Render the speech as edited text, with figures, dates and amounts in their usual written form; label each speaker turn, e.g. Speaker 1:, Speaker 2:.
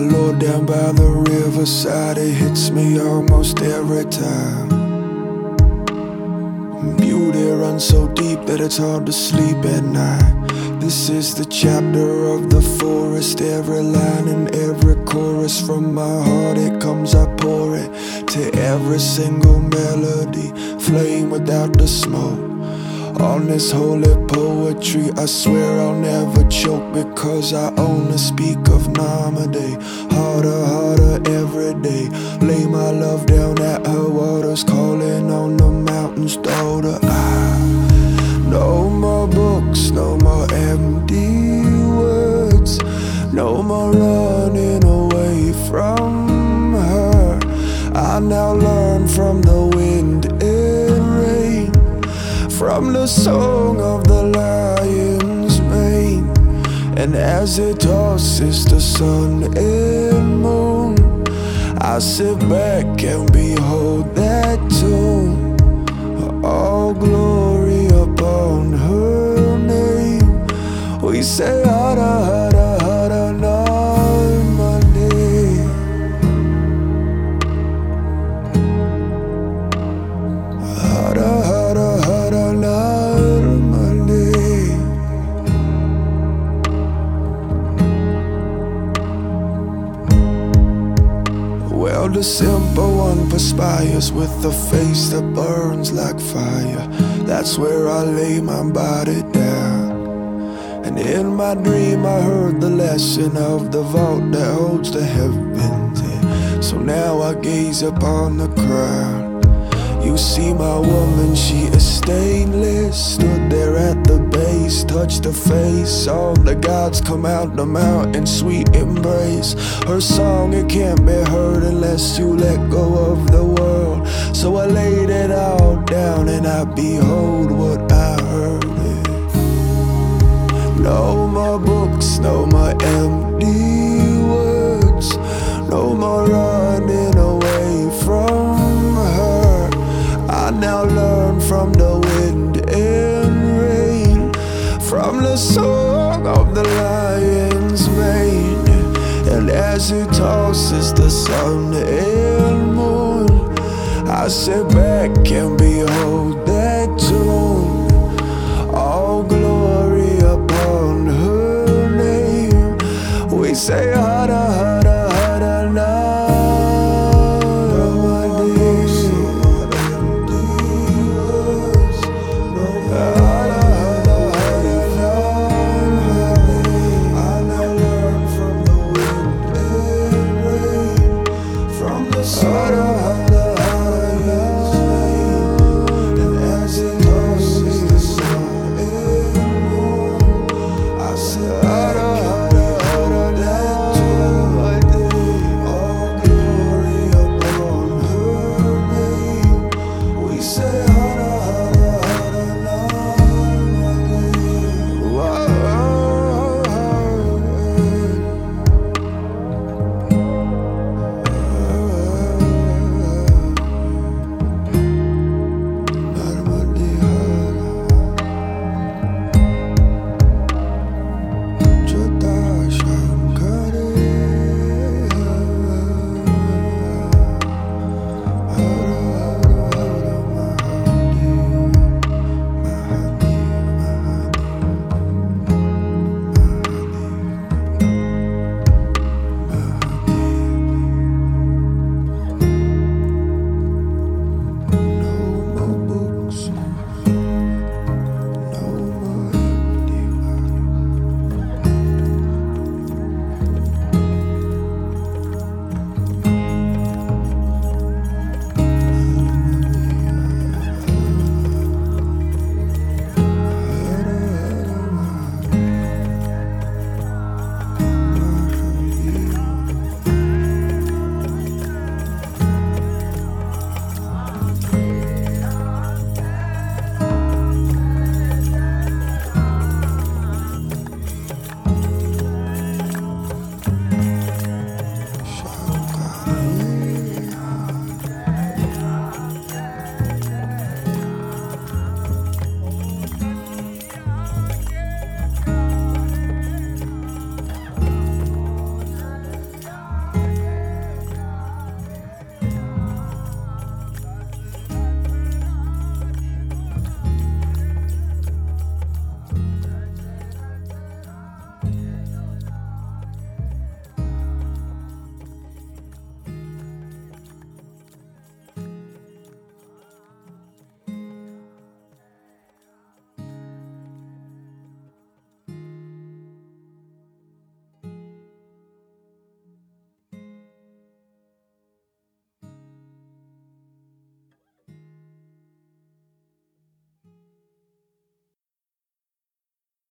Speaker 1: Lord, down by the riverside, it hits me almost every time. Beauty runs so deep that it's hard to sleep at night. This is the chapter of the forest. Every line and every chorus from my heart, it comes, I pour it to every single melody. Flame without the smoke. On this holy poetry, I swear I'll never choke, because I only speak of Namaday. Harder, harder every day. Lay my love down at her waters, calling on the mountain's daughter. No more books, no more empty words, no more running away from her. I now learn from the wind and rain, from the song of the lion's mane. And as it tosses the sun and moon, I sit back and behold that tune. All glory upon her name. We say Hara Hara Hara Namane. Hara Hara Hara Namane. Well, the simple one perspires with a face that burns like fire. That's where I lay my body down. And in my dream I heard the lesson of the vault that holds the heavens. So now I gaze upon the crowd. You see my woman, she is stainless. Stood there at the base, touched her face. All the gods come out the mountain, sweet embrace. Her song, it can't be heard unless you let go of the world. So I laid it all down and I behold what I heard. No more books, no more empty words, no more running away from her. I now learn from the wind and rain, from the song of the lion's mane. And as it tosses the sun and moon, I sit back and behold that tune. All glory upon her name. We say Hara